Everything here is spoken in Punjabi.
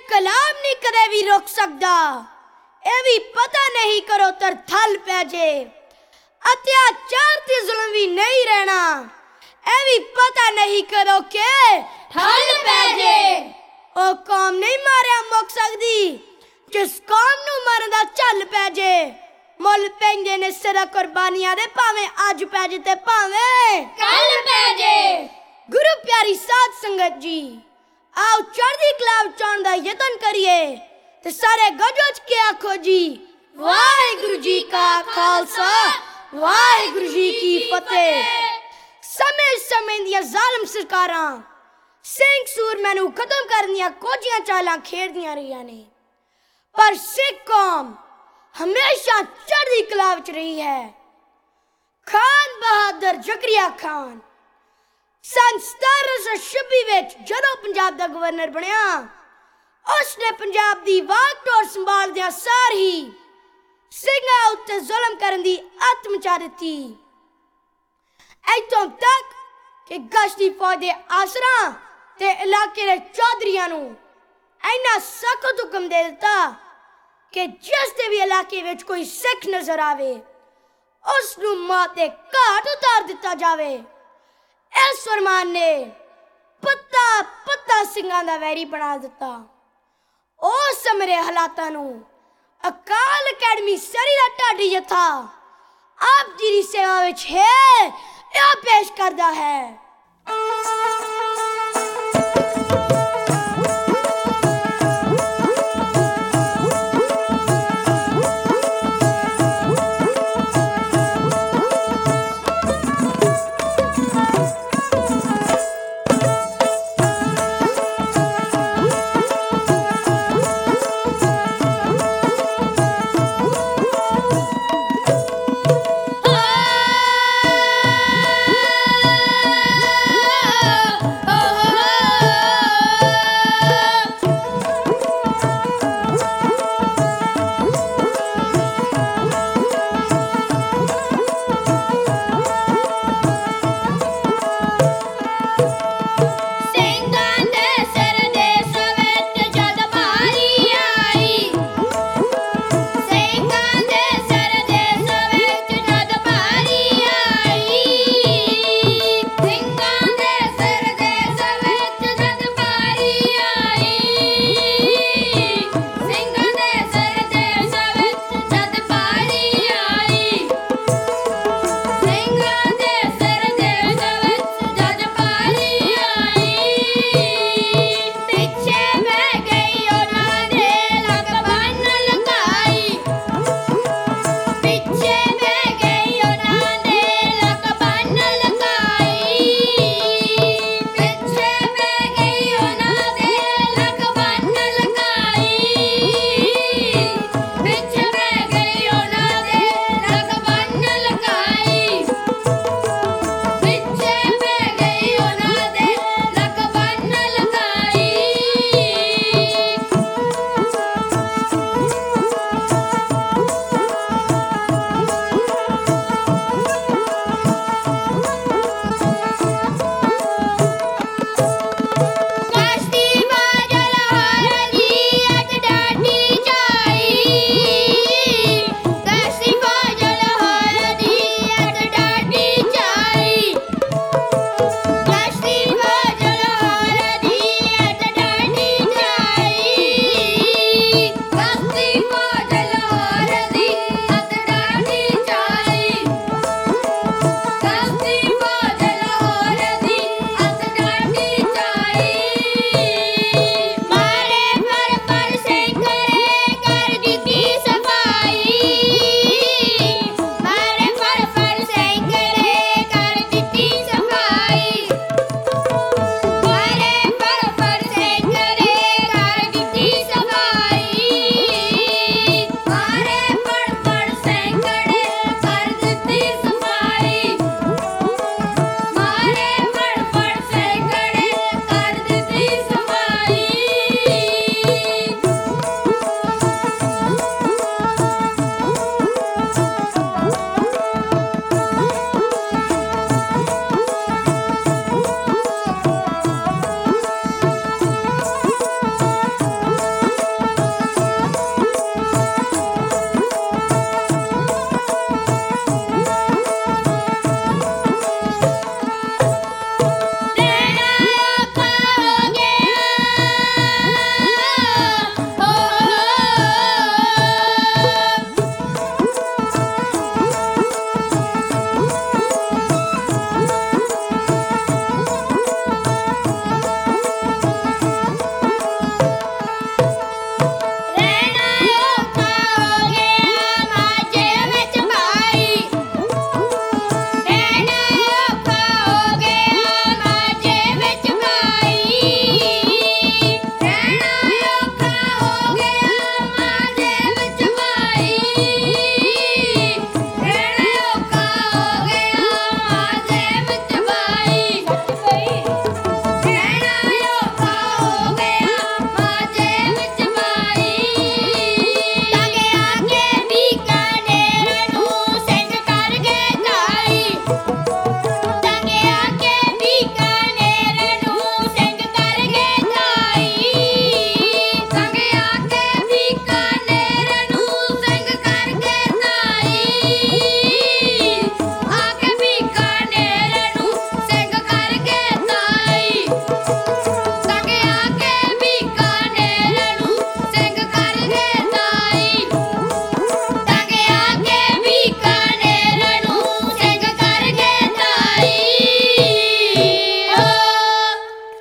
कलाम नहीं कदे भी रोक सकदा। ਇਹ ਵੀ ਪਤਾ ਨਹੀਂ ਕਰੋ ਤਰ ਥਲ ਪੈ ਜੇ। ਅਤਿਆਚਾਰ ਤੇ ਜ਼ੁਲਮ ਵੀ ਨਹੀਂ ਰਹਿਣਾ। ਇਹ ਵੀ ਪਤਾ ਨਹੀਂ ਕਰੋ ਕਿ ਠੱਲ ਪੈ ਜੇ। ਉਹ ਕੌਮ ਨਹੀਂ ਮਾਰਿਆ ਮੁੱਕ ਸਕਦੀ ਜਿਸ ਕੌਮ ਨੂੰ ਮਰਨ ਦਾ ਝੱਲ ਪੈ ਜੇ। ਮੁੱਲ ਪੈਂਦੇ ਨੇ ਸਿਰ ਕੁਰਬਾਨੀਆਂ ਦੇ ਭਾਵੇਂ ਅੱਜ ਪੈ ਜੇ ਤੇ ਭਾਵੇਂ ਕੱਲ ਪੈ ਜੇ। ਗੁਰੂ ਪਿਆਰੀ ਸਾਧ ਸੰਗਤ ਜੀ, आओ चढ़दी कला बचाउण दा यतन करिए ते सारे गज के आखो जी वाहिगुरु जी का खालसा वाहिगुरु जी की फतेह। समय समय दियां जालिम सरकारां सिंह सूरमैं नूं खत्म करन दियां कोझियां चालां खेडदियां रहियां ने, पर सिख कौम हमेशा चढ़दी कला विच रही है। खान बहादुर जकरिया खान सन 1726 ਵਿੱਚ ਜਦੋਂ ਪੰਜਾਬ ਦਾ ਗਵਰਨਰ ਬਣਿਆ, ਉਸਨੇ ਪੰਜਾਬ ਦੀ ਵਾਕ ਟੋਰ ਸੰਭਾਲਦਿਆਂ ਸਾਰ ਹੀ ਸਿੰਘਾਂ ਉੱਤੇ ਜ਼ੁਲਮ ਕਰਨ ਦੀ ਅੱਤ ਮਚਾ ਦਿੱਤੀ। ਇੱਥੋਂ ਤੱਕ ਕਿ ਗਸ਼ਤੀ ਫੌਜ ਦੇ ਆਸਰਾਂ ਤੇ ਇਲਾਕੇ ਦੇ ਚੌਧਰੀਆਂ ਨੂੰ ਇੰਨਾ ਸਖਤ ਹੁਕਮ ਦੇ ਦਿੱਤਾ ਕਿ ਜਿਸ ਦੇ ਵੀ ਇਲਾਕੇ ਵਿੱਚ ਕੋਈ ਸਿੱਖ ਨਜ਼ਰ ਆਵੇ ਉਸ ਨੂੰ ਮੌਤ ਦੇ ਘਾਟ ਉਤਾਰ ਦਿੱਤਾ ਜਾਵੇ। इस फरमान ने पत्ता पत्ता सिंघां दा वैरी बना दिता। उस समरे हालातां नूं अकाल अकैडमी सरी दा ढाडी जत्था आप जी दी सेवा विच है पेश करदा है।